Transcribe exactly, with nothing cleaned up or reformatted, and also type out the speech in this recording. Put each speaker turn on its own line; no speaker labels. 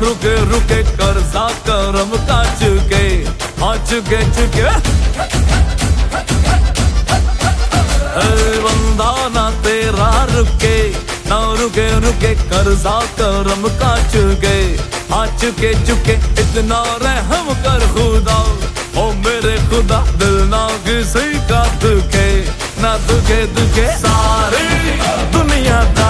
रुके रुके कर्जा करम का चुके, हाँ चुके चुके बंदा ना तेरा रुके, ना रुके रुके कर्जा करम का चुके, हाँ चुके चुके इतना रहम कर खुदा, ओ मेरे खुदा दिल ना किसी का दुखे, ना दुखे दुखे सारी दुनिया।